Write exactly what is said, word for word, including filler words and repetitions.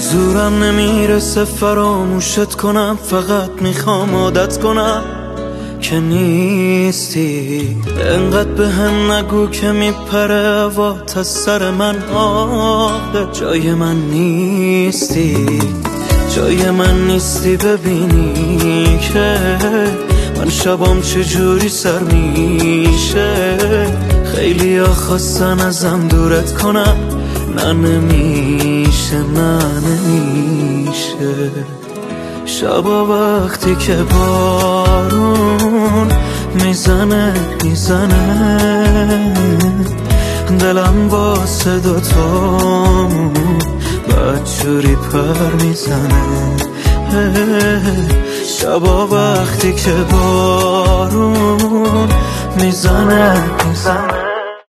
زورم نمیرسه فراموشت کنم، فقط میخوام عادت کنم که نیستی. انقدر به هم نگو که میپره هوات از سر من، آخه جای من نیستی، جای من نیستی. ببینی که من شبام چجوری سر میشه، خیلی ها خواستن ازم دورت کنم، نه نمیشه، نه نمیشه. شبا وقتی که بارون میزنه میزنه، دلم با صدا تامون بدجوری پر میزنه. شبا وقتی که بارون میزنه میزنه